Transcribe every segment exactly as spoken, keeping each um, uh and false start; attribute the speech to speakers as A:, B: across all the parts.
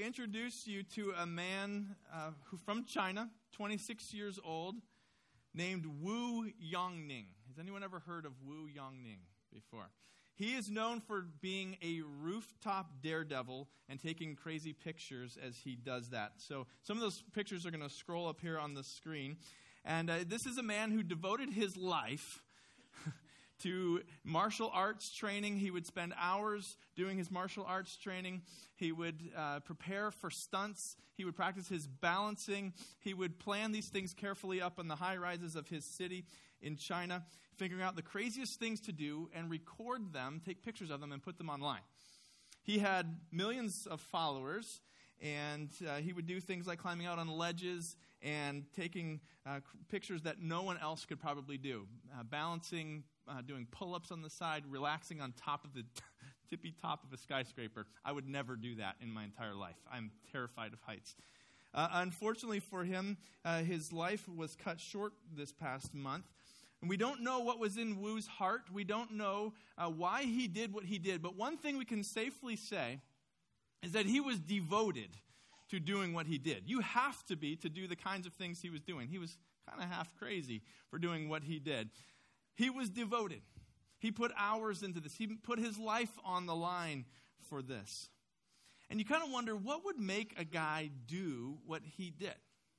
A: introduce you to a man uh, who from China, twenty-six years old, named Wu Yongning. Has anyone ever heard of Wu Yongning before? He is known for being a rooftop daredevil and taking crazy pictures as he does that. So some of those pictures are going to scroll up here on the screen. And uh, this is a man who devoted his life to martial arts training. He would spend hours doing his martial arts training. He would uh, prepare for stunts. He would practice his balancing. He would plan these things carefully up on the high rises of his city in China, figuring out the craziest things to do and record them, take pictures of them, and put them online. He had millions of followers, and uh, he would do things like climbing out on ledges and taking uh, pictures that no one else could probably do, uh, balancing, uh, doing pull-ups on the side, relaxing on top of the t- tippy top of a skyscraper. I would never do that in my entire life. I'm terrified of heights. Uh, unfortunately for him, uh, his life was cut short this past month. And we don't know what was in Wu's heart. We don't know uh, why he did what he did. But one thing we can safely say is that he was devoted to doing what he did. You have to be to do the kinds of things he was doing. He was kind of half crazy for doing what he did. He was devoted. He put hours into this. He put his life on the line for this. And you kind of wonder, what would make a guy do what he did?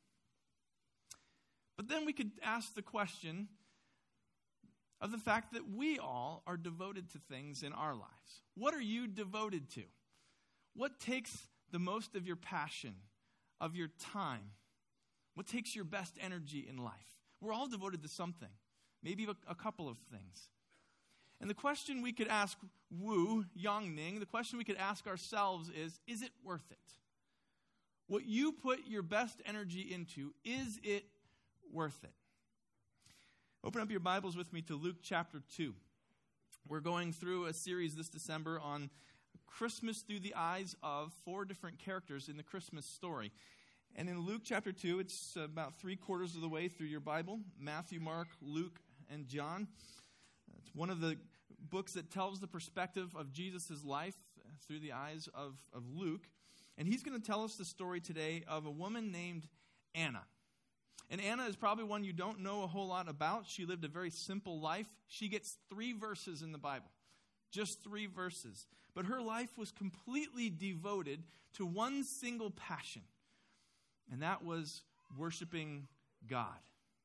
A: But then we could ask the question of the fact that we all are devoted to things in our lives. What are you devoted to? What takes the most of your passion, of your time? What takes your best energy in life? We're all devoted to something, maybe a, a couple of things. And the question we could ask Wu Yongning, the question we could ask ourselves is, is it worth it? What you put your best energy into, is it worth it? Open up your Bibles with me to Luke chapter two. We're going through a series this December on Christmas through the eyes of four different characters in the Christmas story. And in Luke chapter two, it's about three quarters of the way through your Bible. Matthew, Mark, Luke, and John. It's one of the books that tells the perspective of Jesus' life through the eyes of, of Luke. And he's going to tell us the story today of a woman named Anna. And Anna is probably one you don't know a whole lot about. She lived a very simple life. She gets three verses in the Bible. Just three verses. But her life was completely devoted to one single passion. And that was worshiping God.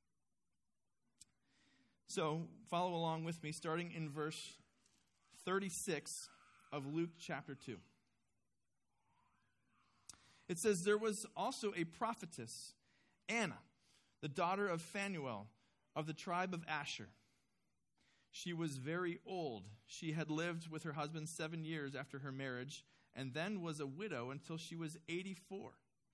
A: So, follow along with me, starting in verse thirty-six of Luke chapter two. It says, "There was also a prophetess, Anna, the daughter of Phanuel, of the tribe of Asher. She was very old. She had lived with her husband seven years after her marriage, and then was a widow until she was eighty-four.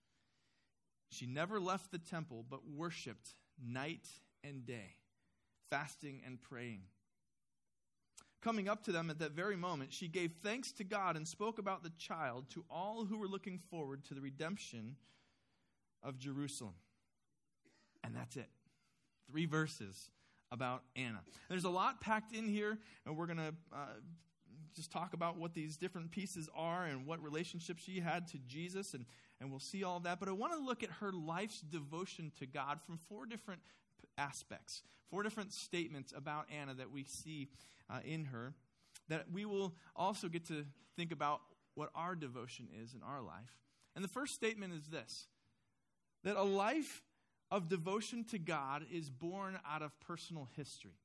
A: She never left the temple, but worshipped night and day, fasting and praying. Coming up to them at that very moment, she gave thanks to God and spoke about the child to all who were looking forward to the redemption of Jerusalem." And that's it. Three verses about Anna. There's a lot packed in here, and we're going to uh, just talk about what these different pieces are and what relationship she had to Jesus, and, and we'll see all of that. But I want to look at her life's devotion to God from four different aspects, four different statements about Anna that we see uh, in her, that we will also get to think about what our devotion is in our life. And the first statement is this, that a life of devotion to God is born out of personal history.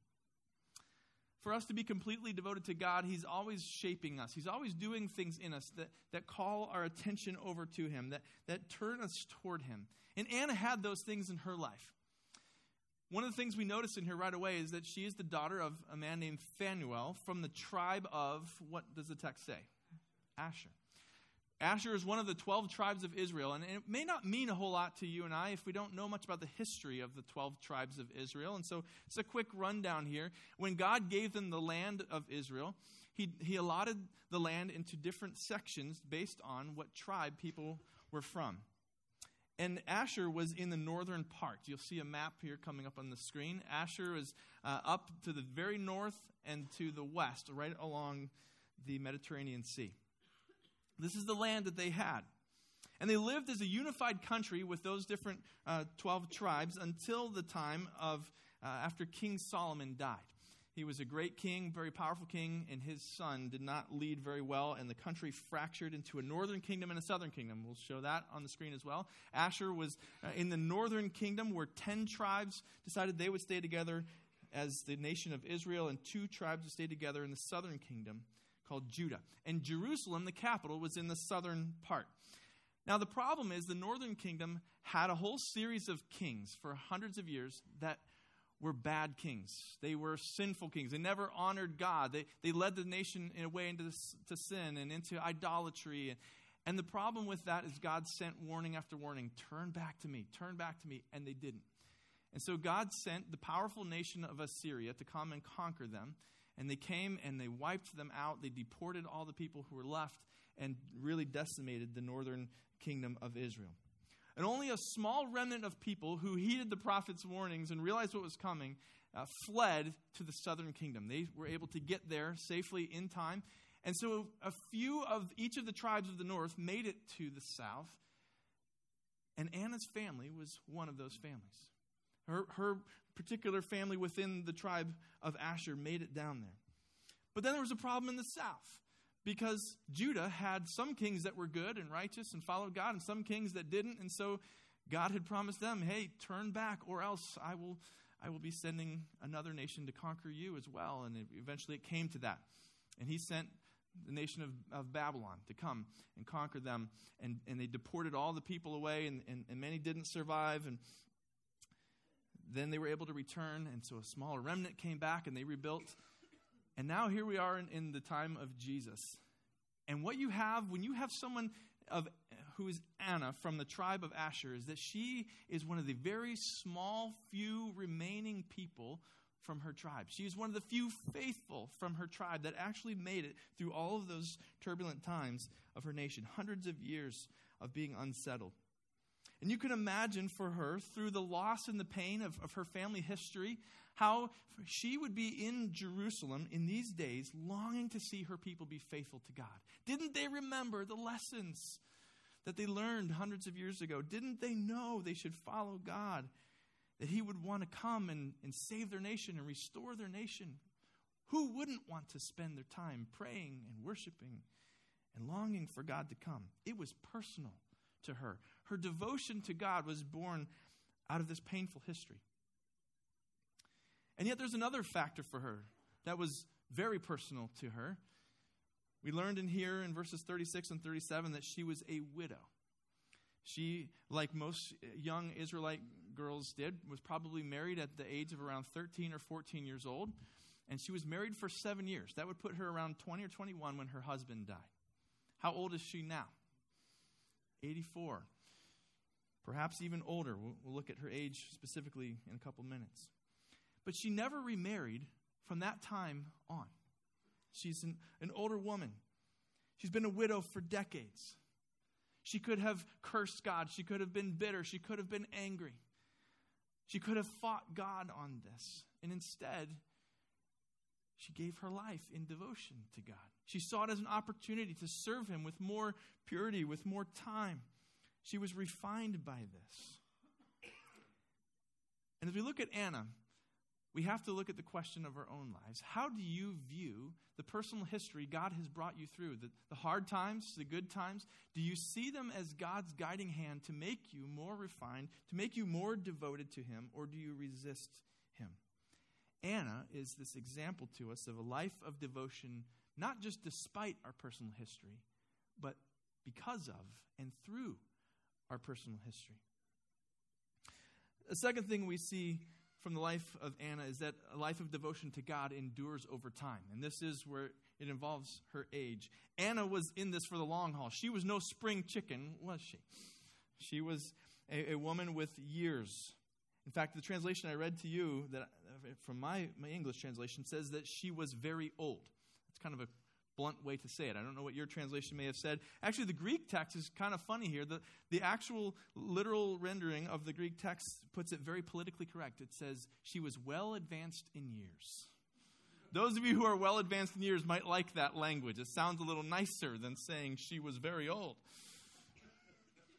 A: For us to be completely devoted to God, He's always shaping us. He's always doing things in us that, that call our attention over to Him, that, that turn us toward Him. And Anna had those things in her life. One of the things we notice in here right away is that she is the daughter of a man named Phanuel from the tribe of, what does the text say? Asher. Asher is one of the twelve tribes of Israel, and it may not mean a whole lot to you and I if we don't know much about the history of the twelve tribes of Israel. And so it's a quick rundown here. When God gave them the land of Israel, he, he allotted the land into different sections based on what tribe people were from. And Asher was in the northern part. You'll see a map here coming up on the screen. Asher is uh, up to the very north and to the west, right along the Mediterranean Sea. This is the land that they had. And they lived as a unified country with those different uh, twelve tribes until the time of uh, after King Solomon died. He was a great king, very powerful king, and his son did not lead very well, and the country fractured into a northern kingdom and a southern kingdom. We'll show that on the screen as well. Asher was uh, in the northern kingdom, where ten tribes decided they would stay together as the nation of Israel, and two tribes would stay together in the southern kingdom called Judah. And Jerusalem, the capital, was in the southern part. Now, the problem is the northern kingdom had a whole series of kings for hundreds of years that were bad kings. They were sinful kings. They never honored God. They they led the nation in a way into to sin and into idolatry. And, and the problem with that is God sent warning after warning. Turn back to me. Turn back to me. And they didn't. And so God sent the powerful nation of Assyria to come and conquer them. And they came and they wiped them out. They deported all the people who were left and really decimated the northern kingdom of Israel. And only a small remnant of people who heeded the prophet's warnings and realized what was coming uh, fled to the southern kingdom. They were able to get there safely in time. And so a few of each of the tribes of the north made it to the south. And Anna's family was one of those families. Her, her particular family within the tribe of Asher made it down there. But then there was a problem in the south, because Judah had some kings that were good and righteous and followed God, and some kings that didn't. And so God had promised them, hey, turn back, or else I will I will be sending another nation to conquer you as well. And it, eventually it came to that. And he sent the nation of, of Babylon to come and conquer them. And, and they deported all the people away, and, and, and many didn't survive. And then they were able to return. And so a small remnant came back and they rebuilt. And now here we are in, in the time of Jesus. And what you have, when you have someone of who is Anna from the tribe of Asher, is that she is one of the very small few remaining people from her tribe. She is one of the few faithful from her tribe that actually made it through all of those turbulent times of her nation, hundreds of years of being unsettled. And you can imagine for her, through the loss and the pain of, of her family history, how she would be in Jerusalem in these days, longing to see her people be faithful to God. Didn't they remember the lessons that they learned hundreds of years ago? Didn't they know they should follow God? That he would want to come and, and save their nation and restore their nation? Who wouldn't want to spend their time praying and worshiping and longing for God to come? It was personal to her. Her devotion to God was born out of this painful history. And yet there's another factor for her that was very personal to her. We learned in here in verses thirty-six and thirty-seven that she was a widow. She, like most young Israelite girls did, was probably married at the age of around thirteen or fourteen years old. And she was married for seven years. That would put her around twenty or twenty-one when her husband died. How old is she now? eighty-four. Perhaps even older. We'll, we'll look at her age specifically in a couple minutes. But she never remarried from that time on. She's an, an older woman. She's been a widow for decades. She could have cursed God. She could have been bitter. She could have been angry. She could have fought God on this. And instead, she gave her life in devotion to God. She saw it as an opportunity to serve him with more purity, with more time. She was refined by this. And as we look at Anna, we have to look at the question of our own lives. How do you view the personal history God has brought you through? The, the hard times, the good times? Do you see them as God's guiding hand to make you more refined, to make you more devoted to him, or do you resist him? Anna is this example to us of a life of devotion, not just despite our personal history, but because of and through our personal history. The second thing we see from the life of Anna is that a life of devotion to God endures over time. And this is where it involves her age. Anna was in this for the long haul. She was no spring chicken, was she? She was a, a woman with years. In fact, the translation I read to you that from my, my English translation says that she was very old. It's kind of a blunt way to say it. I don't know what your translation may have said. Actually, the Greek text is kind of funny here. The, the actual literal rendering of the Greek text puts it very politically correct. It says, she was well advanced in years. Those of you who are well advanced in years might like that language. It sounds a little nicer than saying she was very old.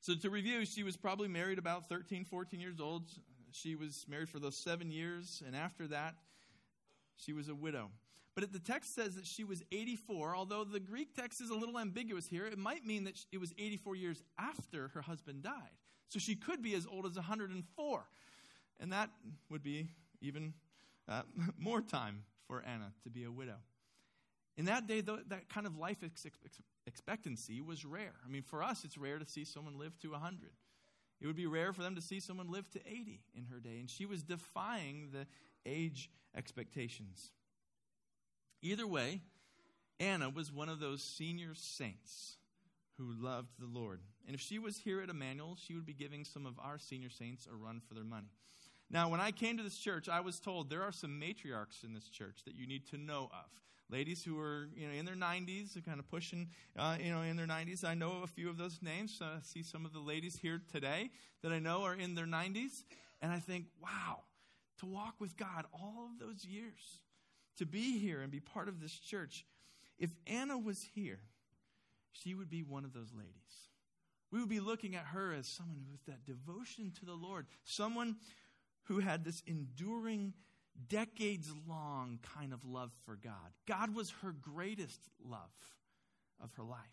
A: So to review, she was probably married about thirteen, fourteen years old. She was married for those seven years, and after that, she was a widow. But the text says that she was eighty-four, although the Greek text is a little ambiguous here. It might mean that it was eighty-four years after her husband died. So she could be as old as one hundred four. And that would be even uh, more time for Anna to be a widow. In that day, though, that kind of life ex- ex- expectancy was rare. I mean, for us, it's rare to see someone live to one hundred. It would be rare for them to see someone live to eighty in her day. And she was defying the age expectations. Either way, Anna was one of those senior saints who loved the Lord. And if she was here at Emmanuel, she would be giving some of our senior saints a run for their money. Now, when I came to this church, I was told there are some matriarchs in this church that you need to know of. Ladies who are, you know, in their nineties, kind of pushing, uh, you know, in their nineties. I know a few of those names. So I see some of the ladies here today that I know are in their nineties. And I think, wow, to walk with God all of those years, to be here and be part of this church. If Anna was here, she would be one of those ladies. We would be looking at her as someone with that devotion to the Lord, someone who had this enduring, decades-long kind of love for God. God was her greatest love of her life.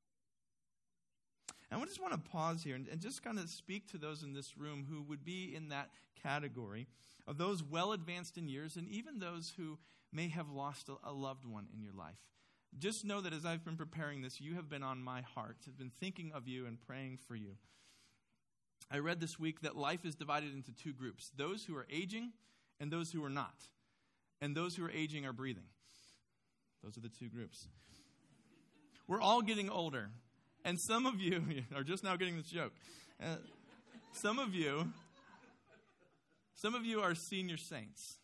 A: And I just want to pause here and, and just kind of speak to those in this room who would be in that category of those well advanced in years and even those who may have lost a, a loved one in your life. Just know that as I've been preparing this, you have been on my heart. I've been thinking of you and praying for you. I read this week that life is divided into two groups, those who are aging and those who are not. And those who are aging are breathing. Those are the two groups. We're all getting older. And some of you are just now getting this joke. Uh, some of you, some of you are senior saints.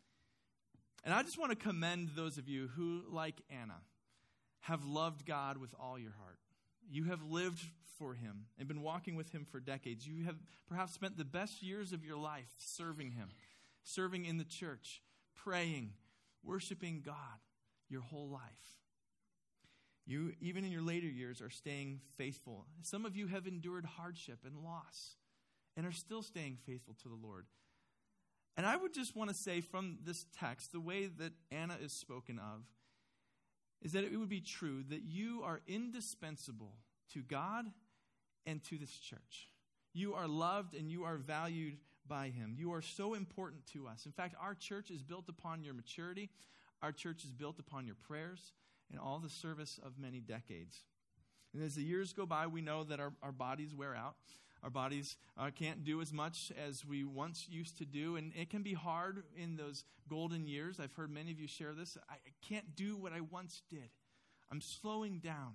A: And I just want to commend those of you who, like Anna, have loved God with all your heart. You have lived for him and been walking with him for decades. You have perhaps spent the best years of your life serving him, serving in the church, praying, worshiping God your whole life. You, even in your later years, are staying faithful. Some of you have endured hardship and loss and are still staying faithful to the Lord. And I would just want to say from this text, the way that Anna is spoken of, is that it would be true that you are indispensable to God and to this church. You are loved and you are valued by him. You are so important to us. In fact, our church is built upon your maturity. Our church is built upon your prayers and all the service of many decades. And as the years go by, we know that our, our bodies wear out. Our bodies uh, can't do as much as we once used to do, and it can be hard in those golden years. I've heard many of you share this. I, I can't do what I once did. I'm slowing down.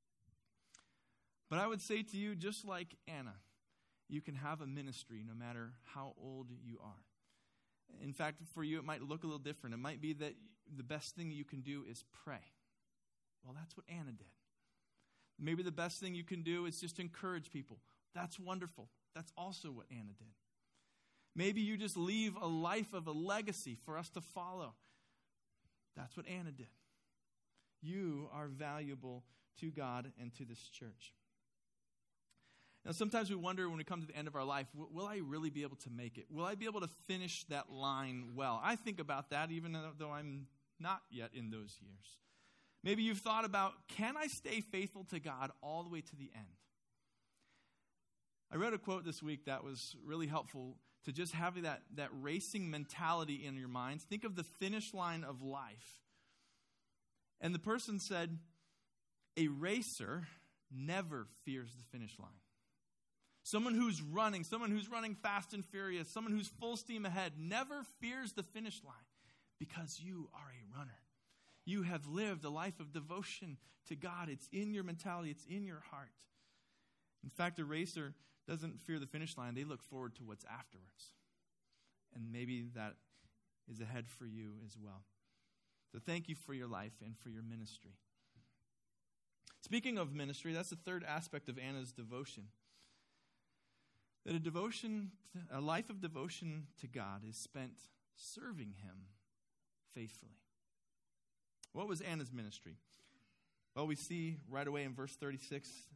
A: But I would say to you, just like Anna, you can have a ministry no matter how old you are. In fact, for you, it might look a little different. It might be that the best thing you can do is pray. Well, that's what Anna did. Maybe the best thing you can do is just encourage people. That's wonderful. That's also what Anna did. Maybe you just leave a life of a legacy for us to follow. That's what Anna did. You are valuable to God and to this church. Now, sometimes we wonder when we come to the end of our life, will I really be able to make it? Will I be able to finish that line well? I think about that even though I'm not yet in those years. Maybe you've thought about, can I stay faithful to God all the way to the end? I read a quote this week that was really helpful to just have that, that racing mentality in your minds. Think of the finish line of life. And the person said, a racer never fears the finish line. Someone who's running, someone who's running fast and furious, someone who's full steam ahead, never fears the finish line because you are a runner. You have lived a life of devotion to God. It's in your mentality. It's in your heart. In fact, a racer doesn't fear the finish line. They look forward to what's afterwards. And maybe that is ahead for you as well. So thank you for your life and for your ministry. Speaking of ministry, that's the third aspect of Anna's devotion. That a devotion, a life of devotion to God is spent serving him faithfully. What was Anna's ministry? Well, we see right away in verse thirty-six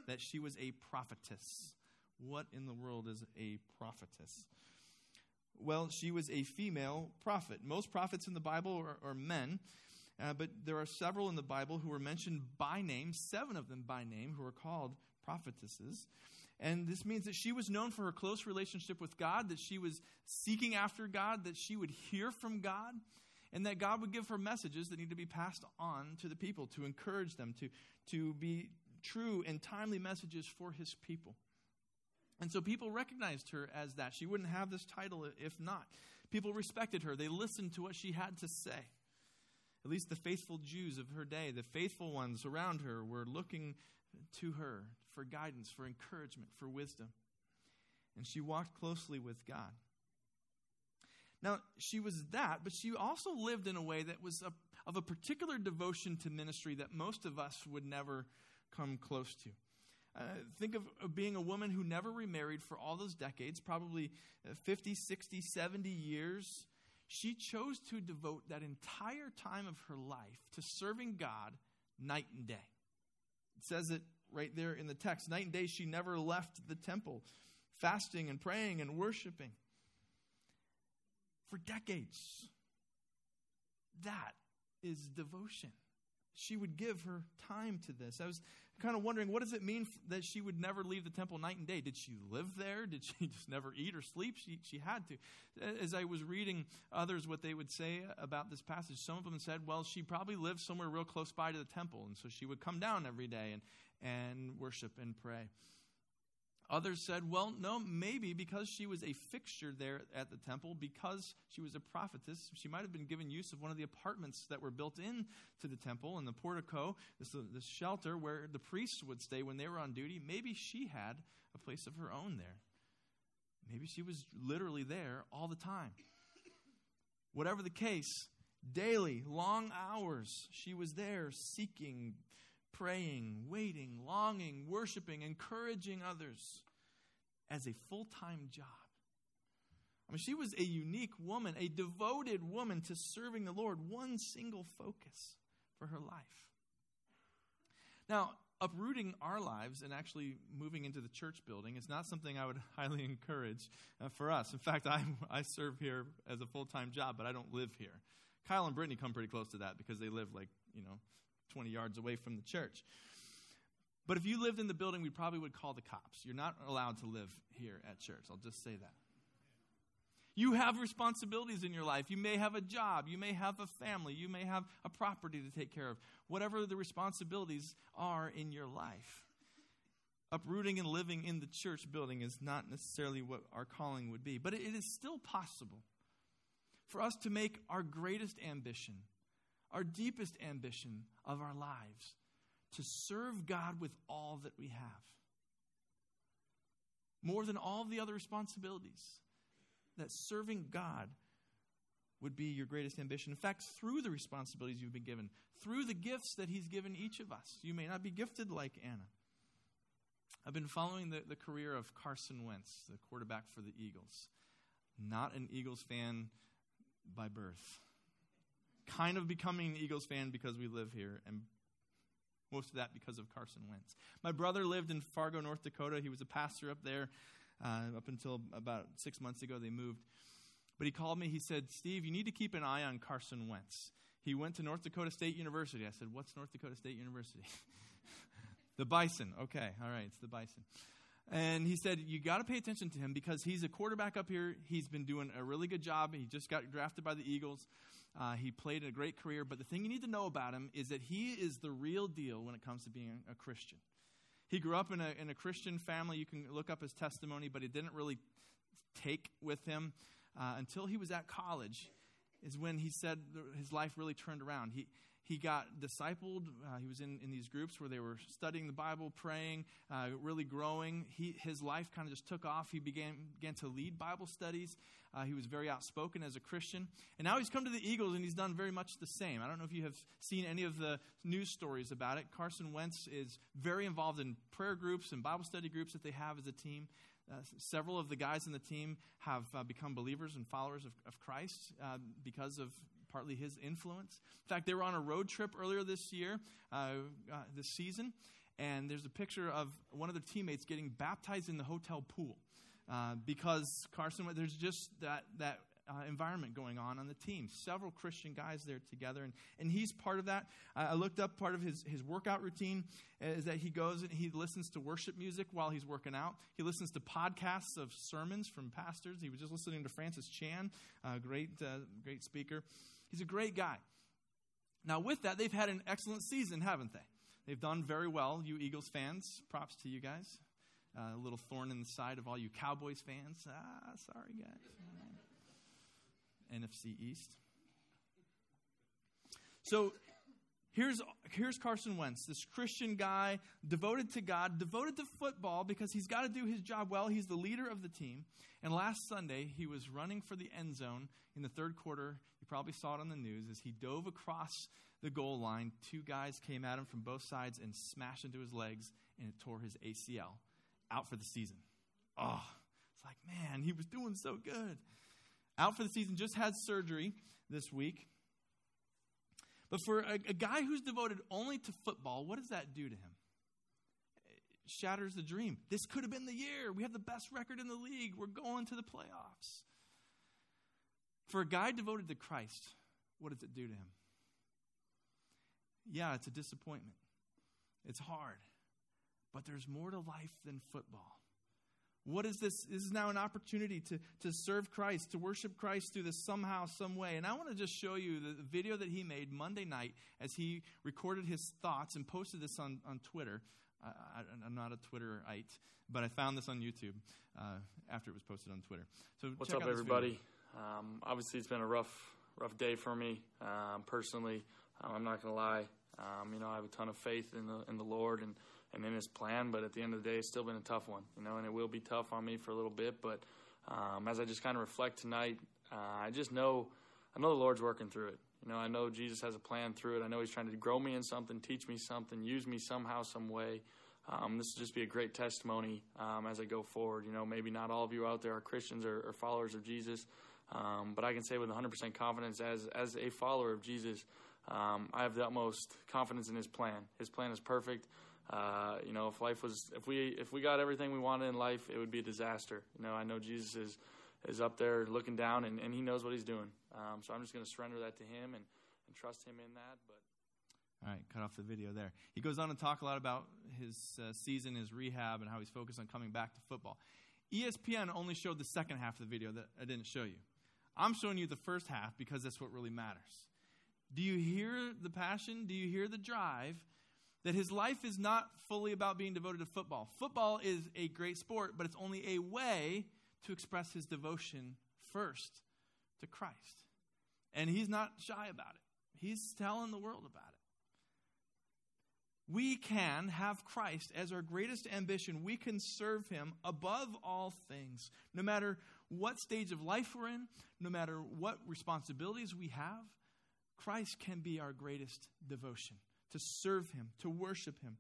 A: that she was a prophetess. What in the world is a prophetess? Well, she was a female prophet. Most prophets in the Bible are, are men, uh, but there are several in the Bible who are mentioned by name, seven of them by name, who are called prophetesses. And this means that she was known for her close relationship with God, that she was seeking after God, that she would hear from God, and that God would give her messages that need to be passed on to the people, to encourage them, to, to be true and timely messages for his people. And so people recognized her as that. She wouldn't have this title if not. People respected her. They listened to what she had to say. At least the faithful Jews of her day, the faithful ones around her, were looking to her for guidance, for encouragement, for wisdom. And she walked closely with God. Now, she was that, but she also lived in a way that was a, of a particular devotion to ministry that most of us would never come close to. Uh, think of, of being a woman who never remarried for all those decades, probably fifty, sixty, seventy years. She chose to devote that entire time of her life to serving God night and day. It says it right there in the text. Night and day, she never left the temple, fasting and praying and worshiping. For decades. That is devotion. She would give her time to this. I was kind of wondering, what does it mean that she would never leave the temple night and day? Did she live there? Did she just never eat or sleep? She, she had to. As I was reading others what they would say about this passage, some of them said, well, she probably lived somewhere real close by to the temple, and so she would come down every day and, and worship and pray. Others said, well, no, maybe because she was a fixture there at the temple, because she was a prophetess, she might have been given use of one of the apartments that were built into the temple, in the portico, this, this shelter where the priests would stay when they were on duty. Maybe she had a place of her own there. Maybe she was literally there all the time. Whatever the case, daily, long hours, she was there seeking, praying, waiting, longing, worshiping, encouraging others as a full-time job. I mean, she was a unique woman, a devoted woman to serving the Lord, one single focus for her life. Now, uprooting our lives and actually moving into the church building is not something I would highly encourage uh, for us. In fact, I, I serve here as a full-time job, but I don't live here. Kyle and Brittany come pretty close to that because they live like, you know, twenty yards away from the church. But if you lived in the building, we probably would call the cops. You're not allowed to live here at church. I'll just say that. You have responsibilities in your life. You may have a job. You may have a family. You may have a property to take care of. Whatever the responsibilities are in your life. Uprooting and living in the church building is not necessarily what our calling would be. But it is still possible for us to make our greatest ambition, our deepest ambition of our lives, to serve God with all that we have. More than all the other responsibilities, that serving God would be your greatest ambition. In fact, through the responsibilities you've been given, through the gifts that he's given each of us. You may not be gifted like Anna. I've been following the, the career of Carson Wentz, the quarterback for the Eagles. Not an Eagles fan by birth. Kind of becoming an Eagles fan because we live here, and most of that because of Carson Wentz. My brother lived in Fargo, North Dakota. He was a pastor up there uh, up until about six months ago. They moved. But he called me. He said, Steve, you need to keep an eye on Carson Wentz. He went to North Dakota State University. I said, what's North Dakota State University? The Bison. Okay, all right, it's the Bison. And he said, you got to pay attention to him because he's a quarterback up here. He's been doing a really good job. He just got drafted by the Eagles. Uh, he played a great career. But the thing you need to know about him is that he is the real deal when it comes to being a Christian. He grew up in a, in a Christian family. You can look up his testimony, but it didn't really take with him uh, until he was at college is when he said his life really turned around. He He got discipled. Uh, he was in, in these groups where they were studying the Bible, praying, uh, really growing. He, his life kind of just took off. He began, began to lead Bible studies. Uh, he was very outspoken as a Christian. And now he's come to the Eagles, and he's done very much the same. I don't know if you have seen any of the news stories about it. Carson Wentz is very involved in prayer groups and Bible study groups that they have as a team. Uh, several of the guys in the team have uh, become believers and followers of, of Christ uh, because of partly his influence. In fact, they were on a road trip earlier this year, uh, uh, this season, and there's a picture of one of their teammates getting baptized in the hotel pool uh, because Carson, there's just that that uh, environment going on on the team. Several Christian guys there together, and, and he's part of that. Uh, I looked up part of his, his workout routine is that he goes and he listens to worship music while he's working out. He listens to podcasts of sermons from pastors. He was just listening to Francis Chan, a great, uh, great speaker. He's a great guy. Now, with that, they've had an excellent season, haven't they? They've done very well, you Eagles fans. Props to you guys. Uh, a little thorn in the side of all you Cowboys fans. Ah, sorry, guys. N F C East. So here's here's Carson Wentz, this Christian guy, devoted to God, devoted to football because he's got to do his job well. He's the leader of the team. And last Sunday, he was running for the end zone in the third quarter. You probably saw it on the news as he dove across the goal line. Two guys came at him from both sides and smashed into his legs, and it tore his A C L. Out for the season. Oh, it's like, man, he was doing so good. Out for the season, just had surgery this week. But for a, a guy who's devoted only to football, what does that do to him? It shatters the dream. This could have been the year. We have the best record in the league. We're going to the playoffs. For a guy devoted to Christ, what does it do to him? Yeah, it's a disappointment. It's hard. But there's more to life than football. What is this? This is now an opportunity to, to serve Christ, to worship Christ through this somehow, some way. And I want to just show you the video that he made Monday night as he recorded his thoughts and posted this on, on Twitter. Uh, I, I'm not a Twitterite, but I found this on YouTube uh, after it was posted on Twitter. So
B: what's
A: check
B: up,
A: out this
B: everybody? Um, obviously, it's been a rough, rough day for me um, personally. Um, I'm not going to lie. Um, you know, I have a ton of faith in the in the Lord and. and in his plan, but at the end of the day, it's still been a tough one, you know, and it will be tough on me for a little bit, but um, as I just kind of reflect tonight, uh, I just know, I know the Lord's working through it. You know, I know Jesus has a plan through it. I know he's trying to grow me in something, teach me something, use me somehow, some way. Um, this will just be a great testimony um, as I go forward. You know, maybe not all of you out there are Christians or, or followers of Jesus, um, but I can say with one hundred percent confidence as, as a follower of Jesus, um, I have the utmost confidence in his plan. His plan is perfect. Uh, you know, if life was, if we, if we got everything we wanted in life, it would be a disaster. You know, I know Jesus is, is up there looking down and, and he knows what he's doing. Um, so I'm just going to surrender that to him and, and trust him in that. But
A: all right, cut off the video there. He goes on to talk a lot about his uh, season, his rehab, and how he's focused on coming back to football. E S P N only showed the second half of the video that I didn't show you. I'm showing you the first half because that's what really matters. Do you hear the passion? Do you hear the drive? That his life is not fully about being devoted to football. Football is a great sport, but it's only a way to express his devotion first to Christ. And he's not shy about it. He's telling the world about it. We can have Christ as our greatest ambition. We can serve him above all things. No matter what stage of life we're in, no matter what responsibilities we have, Christ can be our greatest devotion. To serve him, to worship him,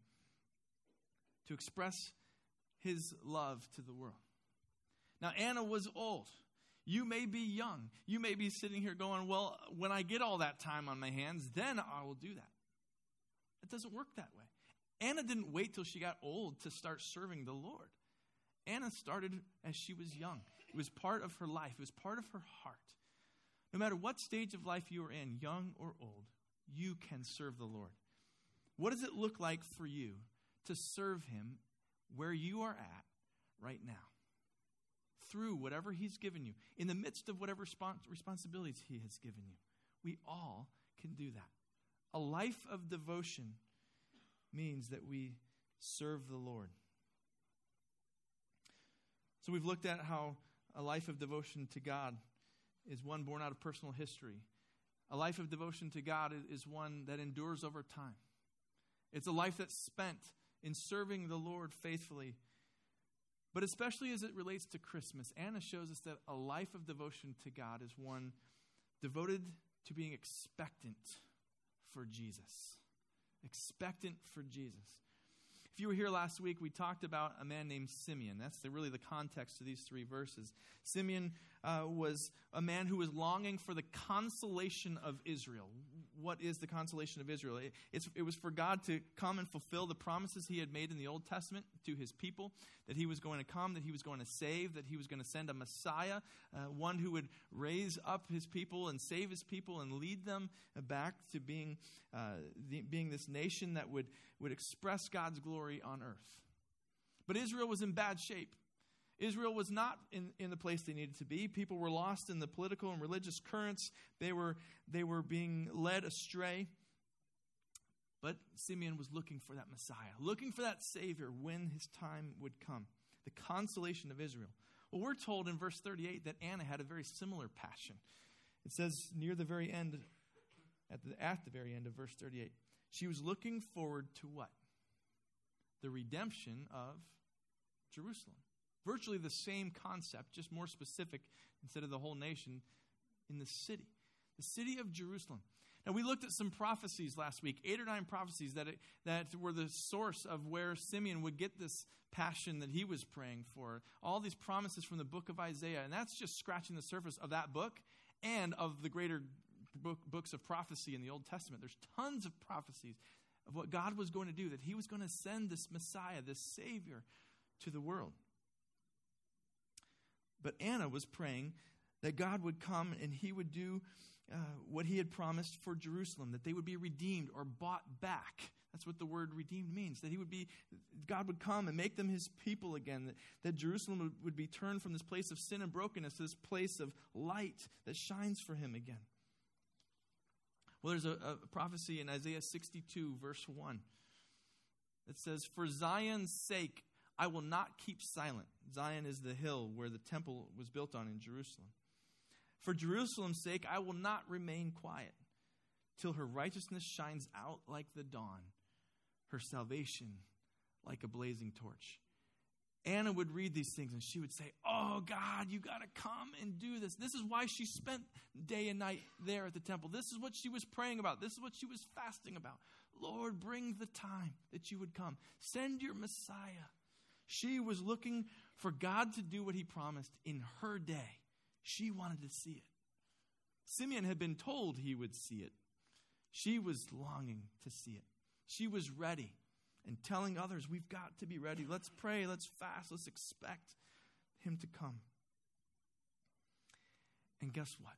A: to express his love to the world. Now, Anna was old. You may be young. You may be sitting here going, well, when I get all that time on my hands, then I will do that. It doesn't work that way. Anna didn't wait till she got old to start serving the Lord. Anna started as she was young. It was part of her life. It was part of her heart. No matter what stage of life you are in, young or old, you can serve the Lord. What does it look like for you to serve him where you are at right now? Through whatever he's given you, in the midst of whatever respons- responsibilities he has given you. We all can do that. A life of devotion means that we serve the Lord. So we've looked at how a life of devotion to God is one born out of personal history. A life of devotion to God is one that endures over time. It's a life that's spent in serving the Lord faithfully. But especially as it relates to Christmas, Anna shows us that a life of devotion to God is one devoted to being expectant for Jesus. Expectant for Jesus. If you were here last week, we talked about a man named Simeon. That's the, really the context of these three verses. Simeon uh, was a man who was longing for the consolation of Israel. what is the consolation of Israel? It, it's, it was for God to come and fulfill the promises he had made in the Old Testament to his people, that he was going to come, that he was going to save, that he was going to send a Messiah, uh, one who would raise up his people and save his people and lead them back to being uh, the, being this nation that would, would express God's glory on earth. But Israel was in bad shape. Israel was not in, in the place they needed to be. People were lost in the political and religious currents. They were, they were being led astray. But Simeon was looking for that Messiah, looking for that Savior when his time would come, the consolation of Israel. Well, we're told in verse thirty-eight that Anna had a very similar passion. It says near the very end, at the, at the very end of verse thirty-eight, she was looking forward to what? The redemption of Jerusalem. Virtually the same concept, just more specific instead of the whole nation, in the city. The city of Jerusalem. Now, we looked at some prophecies last week, eight or nine prophecies that it, that were the source of where Simeon would get this passion that he was praying for. All these promises from the book of Isaiah, and that's just scratching the surface of that book and of the greater book, books of prophecy in the Old Testament. There's tons of prophecies of what God was going to do, that he was going to send this Messiah, this Savior, to the world. But Anna was praying that God would come and he would do uh, what he had promised for Jerusalem, that they would be redeemed or bought back. That's what the word redeemed means, that he would be, God would come and make them his people again, that, that Jerusalem would, would be turned from this place of sin and brokenness to this place of light that shines for him again. Well, there's a, a prophecy in Isaiah sixty-two, verse one. It says, "For Zion's sake, I will not keep silent." Zion is the hill where the temple was built on in Jerusalem. "For Jerusalem's sake, I will not remain quiet till her righteousness shines out like the dawn, her salvation like a blazing torch." Anna would read these things and she would say, "Oh God, you got to come and do this." This is why she spent day and night there at the temple. This is what she was praying about. This is what she was fasting about. Lord, bring the time that you would come. Send your Messiah. She was looking for God to do what he promised in her day. She wanted to see it. Simeon had been told he would see it. She was longing to see it. She was ready and telling others, we've got to be ready. Let's pray, let's fast, let's expect him to come. And guess what?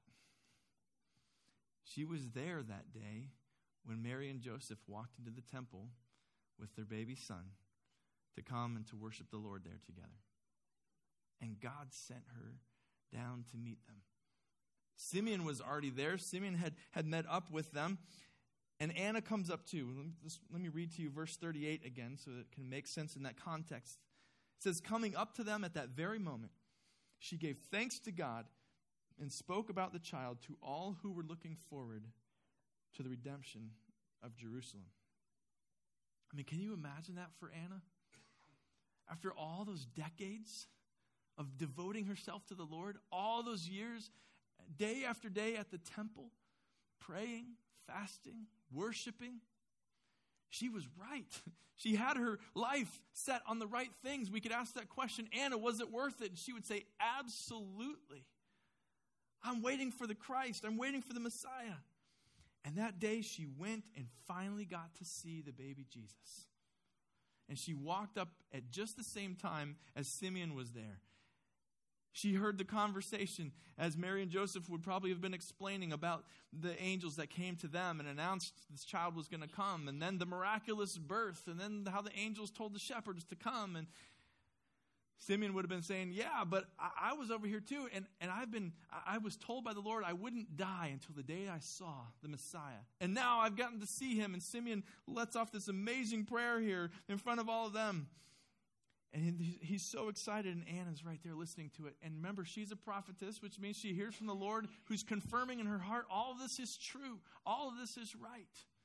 A: She was there that day when Mary and Joseph walked into the temple with their baby son to come and to worship the Lord there together. And God sent her down to meet them. Simeon was already there. Simeon had, had met up with them. And Anna comes up too. Let me, just, let me read to you verse thirty-eight again so that it can make sense in that context. It says, "Coming up to them at that very moment, she gave thanks to God and spoke about the child to all who were looking forward to the redemption of Jerusalem." I mean, can you imagine that for Anna? After all those decades of devoting herself to the Lord, all those years, day after day at the temple, praying, fasting, worshiping, she was right. She had her life set on the right things. We could ask that question, Anna, was it worth it? And she would say, absolutely. I'm waiting for the Christ. I'm waiting for the Messiah. And that day she went and finally got to see the baby Jesus. And she walked up at just the same time as Simeon was there. She heard the conversation as Mary and Joseph would probably have been explaining about the angels that came to them and announced this child was going to come, and then the miraculous birth, and then how the angels told the shepherds to come. And Simeon would have been saying, yeah, but I, I was over here too, and, and I've been, I, I was told by the Lord I wouldn't die until the day I saw the Messiah. And now I've gotten to see him, and Simeon lets off this amazing prayer here in front of all of them. And he's so excited, and Anna's right there listening to it. And remember, she's a prophetess, which means she hears from the Lord who's confirming in her heart, all of this is true. All of this is right.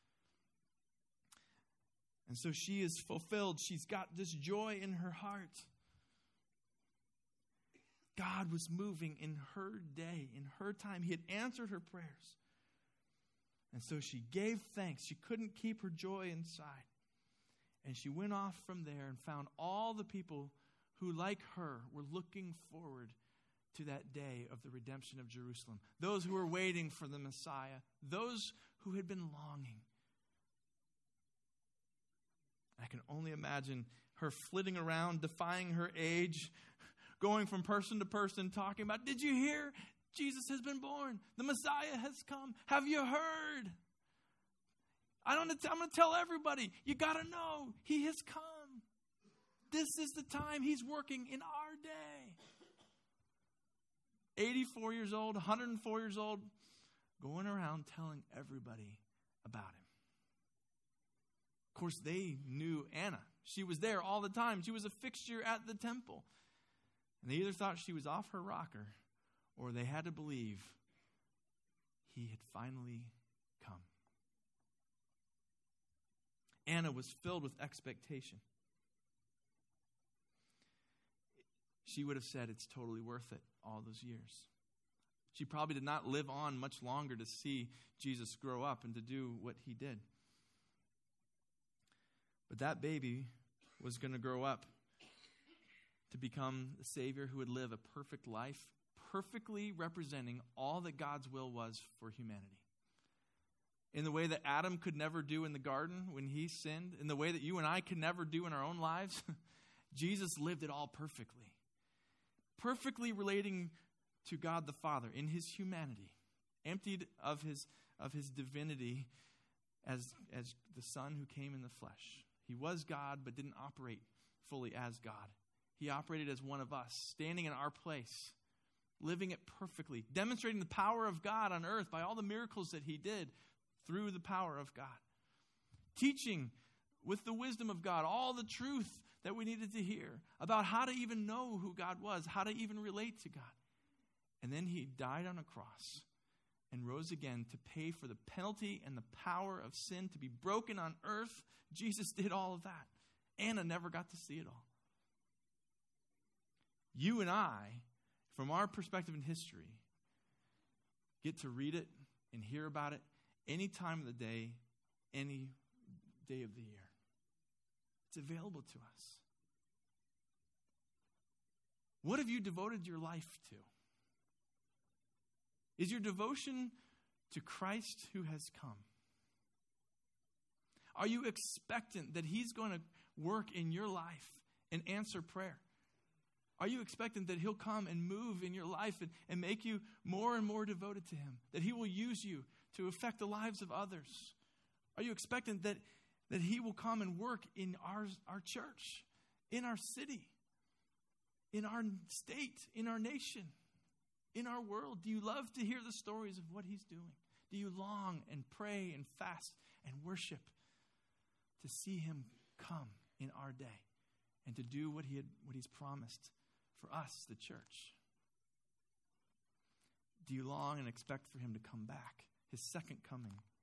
A: And so she is fulfilled. She's got this joy in her heart. God was moving in her day, in her time. He had answered her prayers. And so she gave thanks. She couldn't keep her joy inside. And she went off from there and found all the people who, like her, were looking forward to that day of the redemption of Jerusalem. Those who were waiting for the Messiah. Those who had been longing. I can only imagine her flitting around, defying her age, going from person to person, talking about, did you hear? Jesus has been born. The Messiah has come. Have you heard? I don't, I'm going to tell everybody. You got to know. He has come. This is the time he's working in our day. eighty-four years old, one hundred four years old, going around telling everybody about him. Of course, they knew Anna. She was there all the time. She was a fixture at the temple. And they either thought she was off her rocker, or they had to believe he had finally come. Anna was filled with expectation. She would have said it's totally worth it all those years. She probably did not live on much longer to see Jesus grow up and to do what he did. But that baby was going to grow up to become the Savior who would live a perfect life, perfectly representing all that God's will was for humanity. In the way that Adam could never do in the garden when he sinned, in the way that you and I could never do in our own lives, Jesus lived it all perfectly. Perfectly relating to God the Father in his humanity, emptied of his of his divinity as, as the Son who came in the flesh. He was God, but didn't operate fully as God. He operated as one of us, standing in our place, living it perfectly, demonstrating the power of God on earth by all the miracles that he did through the power of God. Teaching with the wisdom of God all the truth that we needed to hear about how to even know who God was, how to even relate to God. And then he died on a cross and rose again to pay for the penalty and the power of sin to be broken on earth. Jesus did all of that. Anna never got to see it all. You and I, from our perspective in history, get to read it and hear about it any time of the day, any day of the year. It's available to us. What have you devoted your life to? Is your devotion to Christ who has come? Are you expectant that he's going to work in your life and answer prayer? Are you expectant that he'll come and move in your life and, and make you more and more devoted to him? That he will use you to affect the lives of others? Are you expectant that, that he will come and work in our, our church, in our city, in our state, in our nation, in our world? Do you love to hear the stories of what he's doing? Do you long and pray and fast and worship to see him come in our day and to do what he had, what he's promised for us, the church? Do you long and expect for him to come back, his second coming?